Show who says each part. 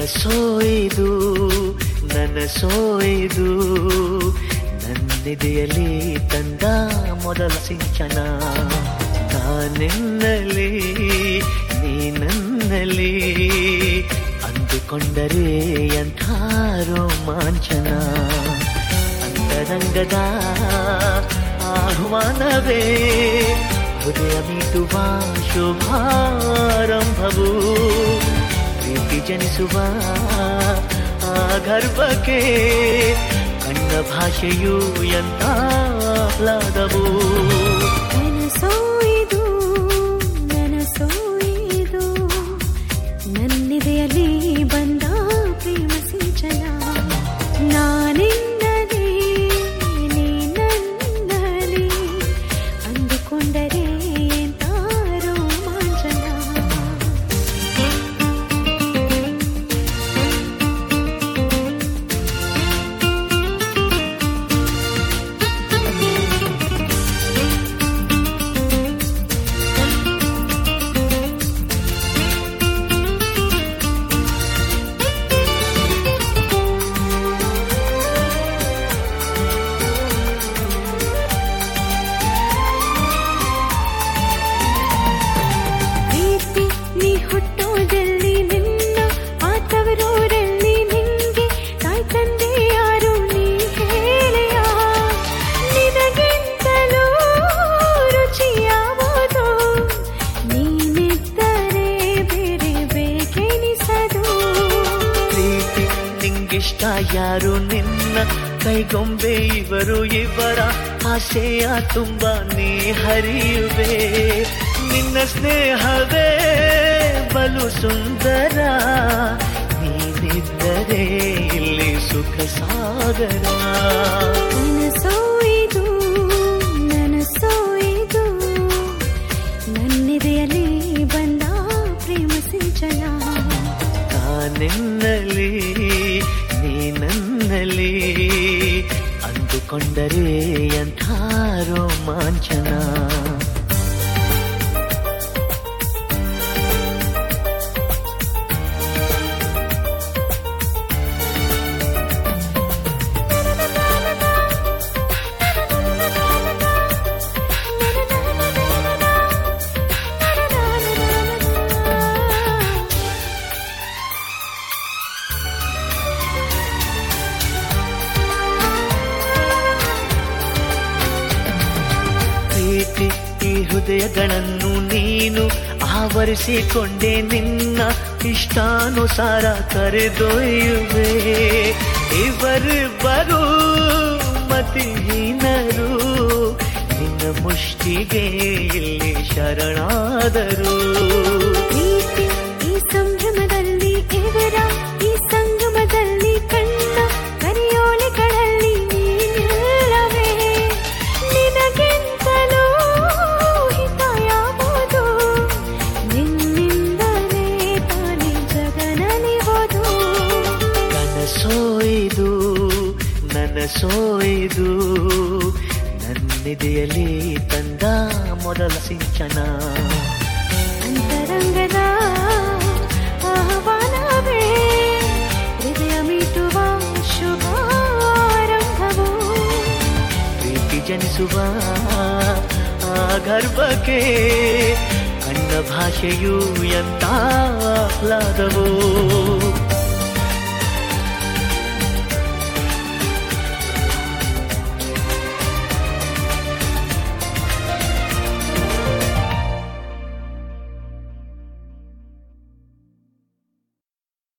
Speaker 1: ಕನಸೋಯ್ದು ನನಸೋಯ್ದು ನನ್ನಿದೆಯಲ್ಲಿ ತಂದ ಮೊದಲ ಸಿಂಚನ. ನಾನೆನ್ನಲಿ ನೀ ನನ್ನಲ್ಲಿ ಅಂದುಕೊಂಡರೆ ಎಂಥ ರೋಮಾಂಚನ. ಅಂತರಂಗದ ಆಹ್ವಾನವೇ ಹೃದಯ ಮೀಟುವ ಶುಭಾರಂಭವು. ಪ್ರೀತಿ ಜನಿಸುವ ಆ ಗರ್ಭಕ್ಕೆ ಕಣ್ಣ ಭಾಷೆಯು ಎಂಥ ಆಹ್ಲಾದವು.
Speaker 2: ನನಸೋಯ್ದು ನನಸೋಯ್ದು ನನ್ನಿದೆಯಲ್ಲಿ ಬಂದ ಪ್ರೇಮ ಸಿಂಚನ. ನಾನಿನ್ನಲಿ ನೀ ನನ್ನಲ್ಲಿ ಅಂದುಕೊಂಡರೆ ಎಂಥ ರೋಮಾಂಚನ.
Speaker 1: ಯಾರು ನಿನ್ನ ಕೈಗೊಂಬೆ ಇವರು ಇವರ ಆಸೆಯ ತುಂಬ ನೀ ಹರಿಯುವೆ. ನಿನ್ನ ಸ್ನೇಹವೇ ಬಲು ಸುಂದರ ನೀನಿದ್ದರೆ ಇಲ್ಲಿ ಸುಖ ಸಾಗರ.
Speaker 2: ನನಸೋಯ್ದು ನನಸೋಯ್ದು ನನ್ನಿದೆಯಲ್ಲಿ ಬಂದ ಪ್ರೇಮ ಸಿಂಚನ.
Speaker 1: ನಾನೆನ್ನಲಿ ನೀ ನನ್ನಲ್ಲಿ ಅಂದುಕೊಂಡರೆ ಎಂಥ ರೋಮಾಂಚನ. ಈ ಹೃದಯಗಳನ್ನು ನೀನು ಆವರಿಸಿಕೊಂಡೆ ನಿನ್ನ ಇಷ್ಟಾನುಸಾರ ಕರೆದೊಯ್ಯುವೆ. ಇವರಿಬ್ಬರು ಮತಿಹೀನರು ನಿನ್ನ ಮುಷ್ಟಿಗೆ ಇಲ್ಲಿ ಶರಣಾದರು.
Speaker 2: ಈ ಸಂಭ್ರಮದಲ್ಲಿ ಇವರ ಈ ಸಂಗಮದಲ್ಲಿ ಕಣ್ಣ ಕರಿಯೋಲೆಗಳಲ್ಲಿ ನೀನಿಲ್ಲವೇ. ನಿನಗೆಂತಲೂ ಹಿತ ಯಾವುದು ನಿನ್ನಿಂದಲೇ ತಾನೇ ಜಗನಲಿವುದು.
Speaker 1: ಕನಸೋಯ್ದು ನನಸೋಯ್ದು ನನ್ನಿದೆಯಲ್ಲಿ ತಂದ ಮೊದಲ ಸಿಂಚನ.
Speaker 2: ಅಂತರಂಗದ ಆಹ್ವಾನವೇ ಹೃದಯ ಮೀಟುವ ಶುಭಾರಂಭವು.
Speaker 1: ಪ್ರೀತಿ ಜನಿಸುವ ಆ ಗರ್ಭಕ್ಕೆ ಕಣ್ಣ ಭಾಷೆಯು ಎಂಥ ಆಹ್ಲಾದವು.